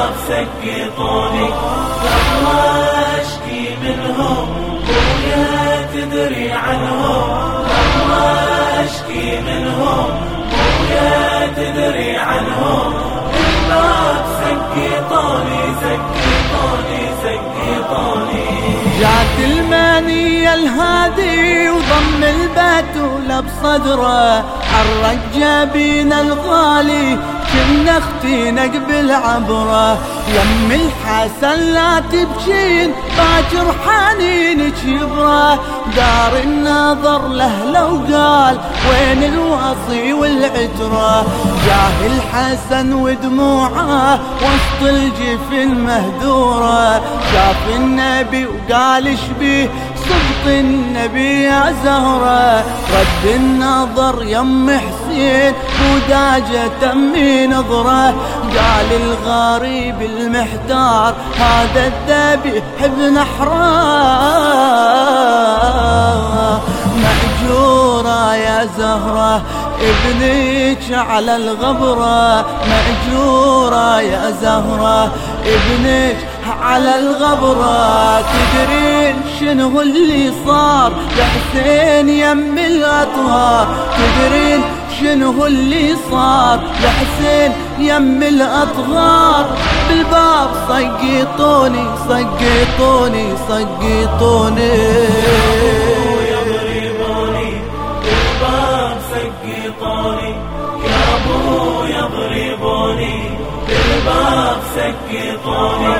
بالباب سقطوني لما أشكي منهم بويا تدري عنهم لما أشكي منهم بويا تدري عنهم بالباب سقطوني سقطوني سقطوني. جات الماني الهادي وضم البتول بصدره حرك جبين الغالي كنا اختينا قبل عبره يم الحسن لا تبكين باكر حنينك يبره دار النظر له لو قال وين الوصي والعتره جاه الحسن ودموعه وسط الجفن مهدوره شاف النبي وقال اشبيه صدق النبي يا زهره رد النظر يم حسين وداجه تمي نظره قال الغريب المحتار هذا الذبيح ابن حرام مأجورة يا زهرة ابنك على الغبرة مأجورة يا زهرة ابنك على الغبرة تدرين شنو اللي صار لحسين يم الأطهار تدرين شنو اللي صار لحسين يم الأطغار بالباب سقطوني سقطوني سقطوني يضربوني بالباب سقطوني يا ابو يضربوني بالباب سقطوني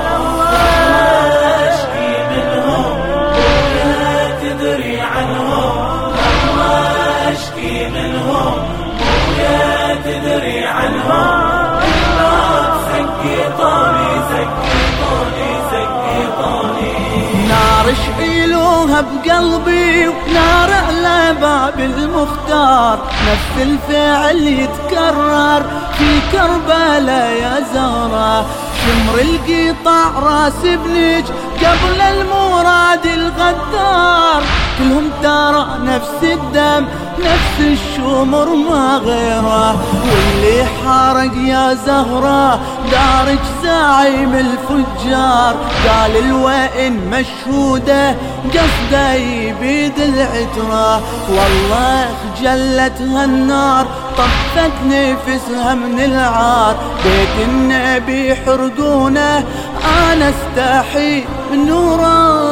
أشكي منهم ولا تدري عنهم لما أشكي منهم ولا تدري عنهم بالباب سقطوني سقطوني سقطوني. نار شعيلوها بقلبي ونار على باب المختار نفس الفعل يتكرر في كربلاء يا زهرة شمر القطع راس ابنك قبل المراد الغدار كلهم ترى نفس الدم نفس الشمر ما غيره واللي حارق يا زهرة دارك زعيم الفجار قال الوئن مشهودة قصده يبيد العترة والله خجلتها النار طفت نفسها من العار بيت النبي حرقونه أنا استحي من نوره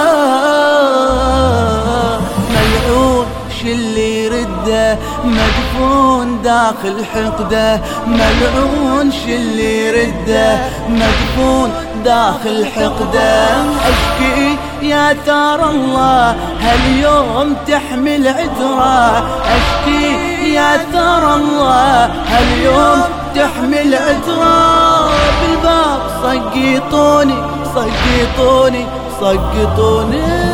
ملعون اللي يرده مدفون داخل حقده ملعون اللي يرده مدفون داخل حقده اشكي يا ترى الله هاليوم تحمل عذره اشكي يا ترى الله هاليوم تحمل عذره بالباب سقطوني سقطوني سقطوني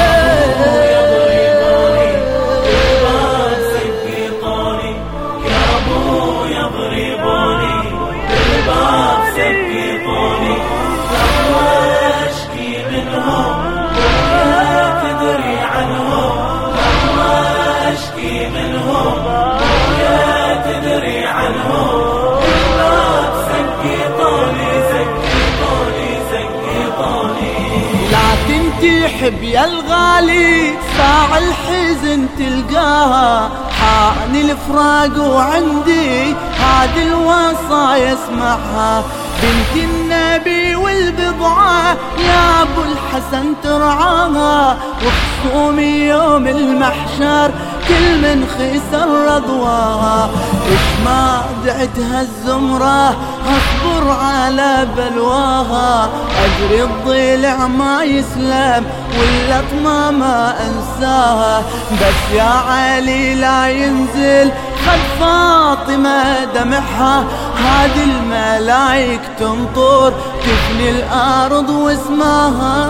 تحب يا الغالي ساع الحزن تلقاها حان الفراق وعندي هذه الوصايا اسمعها بنت النبي والبضعة يا ابو الحسن ترعاها وخصومي يوم المحشر كل من خسر رضواها اش ما دعتها الزمرة اصبر على بلواها اجري الضلع ما يسلم واللطمة ما انساها بس يا علي لا ينزل خد فاطمة دمعها هذه الملايك تنطر تفني الأرض واسمها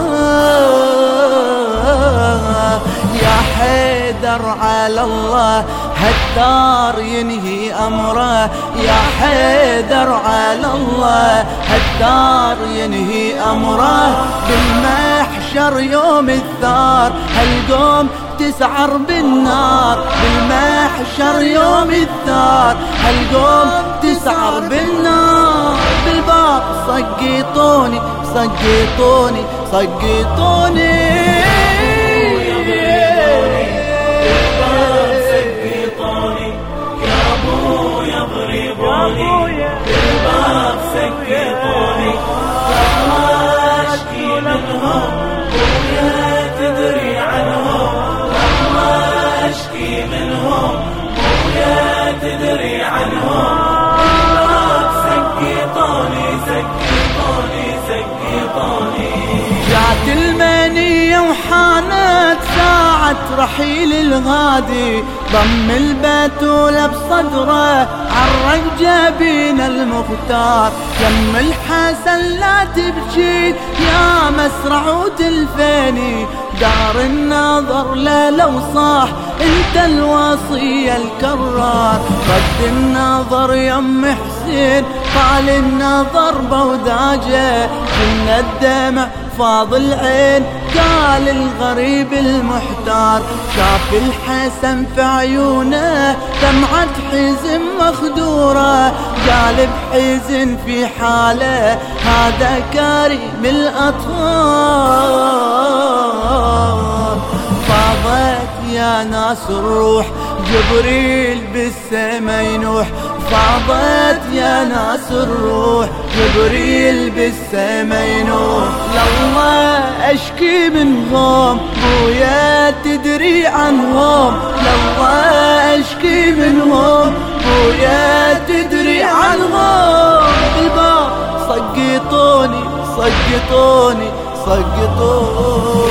يا حيدر على الله هالدار ينهي أمره يا حيدر على الله هالدار ينهي أمره بالمحشر يوم الثار هالقوم تسعر بالنار بالمحشر يوم الثار هالقوم تسعر بالنار بالباب سقطوني سقطوني سقطوني بالباب سقطوني اشكي منهم ويا تدري عنهم لما اشكي منهم ويا تدري عنهم بالباب سقطوني سقطوني سقطوني جات المنية وحانت ساعة رحيل الغادي ضم البتولة بصدره عرق جبين المختار يم الحسن لا تبكي يا مسرع وتلفيني دار النظر لا لو صاح انت الوصي الكرار رد النظر يم حسين طال النظر بوداجه كنا الدمع فاض العين قال الغريب المحتار شاف الحسن في عيونه دمعة حزن مخدورة قال بحزن في حاله هذا كريم الأطهار فاضت يا ناس الروح جبريل بالسما ينوح فاضت يا ناس الروح جبريل بالسما ينوح لله اشكي منهم بويا تدري عنهم لله اشكي منهم بويا تدري عنهم بالباب سقطوني سقطوني سقطوني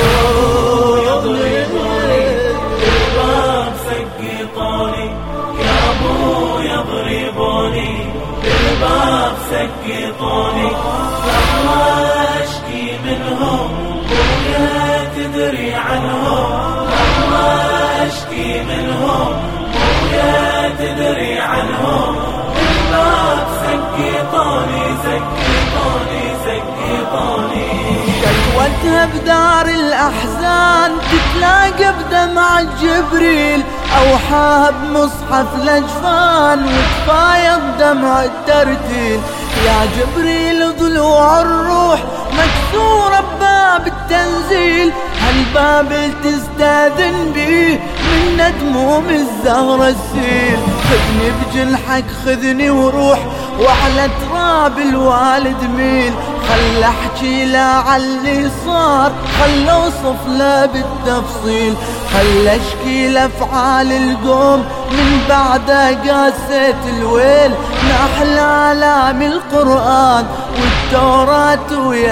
بالباب سقطوني يا ابو يضربوني بالباب سقطوني لما اشكي منهم ويا تدري عنهم لما اشكي منهم ويا تدري عنهم بالباب سقطوني سقطوني سقطوني شكوتها بدار الأحزان تتلاقى بدمع جبريل أوحاها بمصحف الأجفان وتفايض دمع الترتيل يا جبريل ضلوع الروح مكسورة بباب التنزيل هالباب تستاذن بيه من ندموم الزهرة السيل خذني بجنحك خذني وروح وعلى تراب الوالد ميل خل احكي له عاللي صار خل اوصف له بالتفصيل خل اشكي لافعال القوم من بعده قاسيت الويل نحل آلام القرآن والتوراة ويا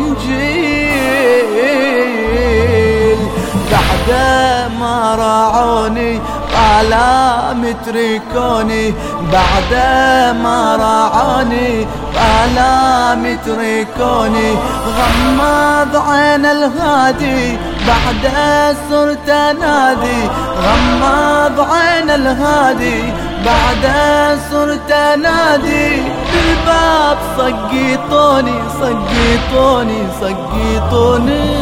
الإنجيل بعد ما راعوني آلام تركوني بعد ما راعوني آلام تركوني غمض عين الهادي بعد صرت انادي غمض عين الهادي بعد صرت انادي بالباب سقطوني سقطوني سقطوني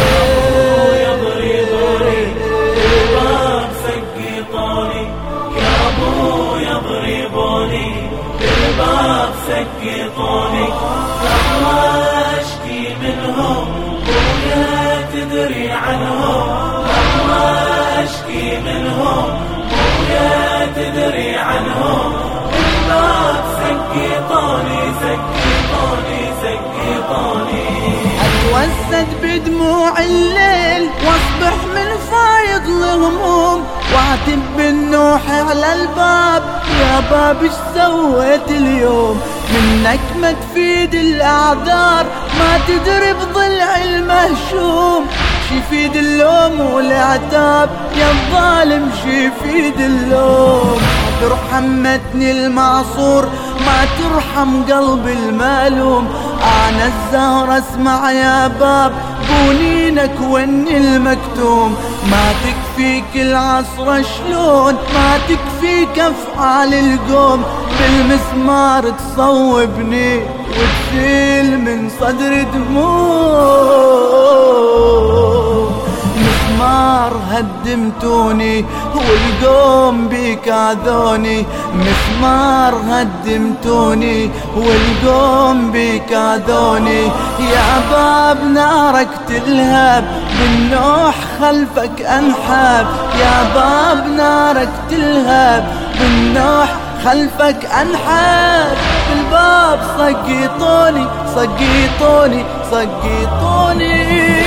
بالباب سقطوني يا ابو يضربوني بالباب سقطوني لما اشكي منهم ويا تدري عنهم لما اشكي منهم ويا تدري عنهم بالباب سقطوني سقطوني سقطوني اتوسد بدموع الليل واصبح من فايض الهموم واعتب بالنوح على الباب يا باب ايش سويت اليوم منك ما تفيد الاعذار ما تدري بضلع المهشوم شيفيد اللوم والعتاب يا الظالم شيفيد اللوم ما ترحم متني المعصور ما ترحم قلب المالوم انا الزهر اسمع يا باب بونينك وني المكتوم ما تكفيك العصر شلون ما تكفيك افعال القوم بالمسمار تصوبني وتسيل من صدر دموع مسمار هدمتوني والقوم بيك آذوني، مسمار هدمتوني والقوم بيك آذوني. يا باب نارك تلهب بالنوح خلفك أنحاب، يا باب نارك تلهب بالنوح خلفك أنحاب. بالباب سقيطوني سقيطوني سقيطوني،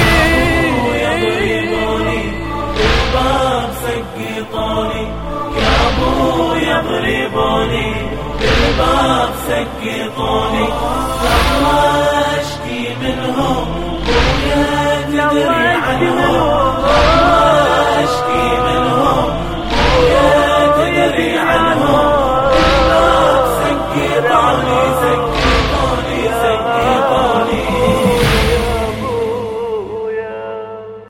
بالباب سقيطوني يا ابو يضربوني، بالباب سقيطوني.